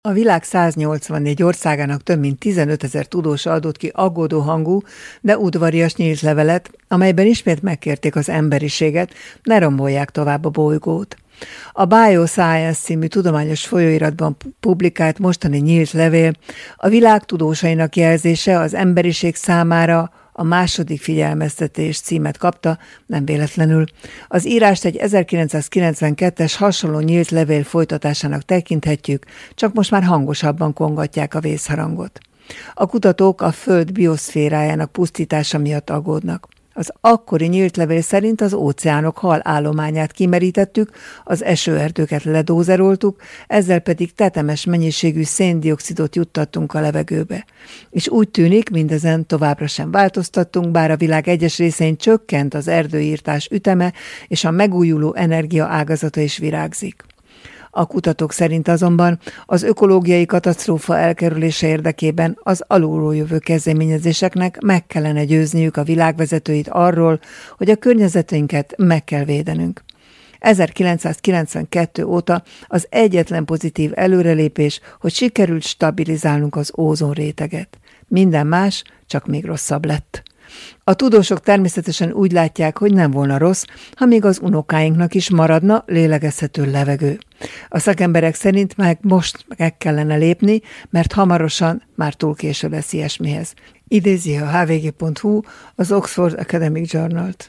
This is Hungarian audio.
A világ 184 országának több mint 15 000 tudósa adott ki aggódó hangú, de udvarias nyílt levelet, amelyben ismét megkérték az emberiséget, ne rombolják tovább a bolygót. A Bioscience című tudományos folyóiratban publikált mostani nyílt levél a világ tudósainak jelzése az emberiség számára a második figyelmeztetés címet kapta, nem véletlenül. Az írást egy 1992-es hasonló nyílt levél folytatásának tekinthetjük, csak most már hangosabban kongatják a vészharangot. A kutatók a Föld bioszférájának pusztítása miatt aggódnak. Az akkori nyílt levél szerint az óceánok halállományát kimerítettük, az esőerdőket ledózeroltuk, ezzel pedig tetemes mennyiségű széndioxidot juttattunk a levegőbe. És úgy tűnik, mindezen továbbra sem változtattunk, bár a világ egyes részein csökkent az erdőírtás üteme, és a megújuló energia ágazata is virágzik. A kutatók szerint azonban az ökológiai katasztrófa elkerülése érdekében az alulról jövő kezdeményezéseknek meg kellene győzniük a világvezetőit arról, hogy a környezetünket meg kell védenünk. 1992 óta az egyetlen pozitív előrelépés, hogy sikerült stabilizálnunk az ózonréteget. Minden más csak még rosszabb lett. A tudósok természetesen úgy látják, hogy nem volna rossz, ha még az unokáinknak is maradna lélegezhető levegő. A szakemberek szerint most meg kellene lépni, mert hamarosan már túl késő lesz ilyesmihez. Idézi a hvg.hu az Oxford Academic Journal-t.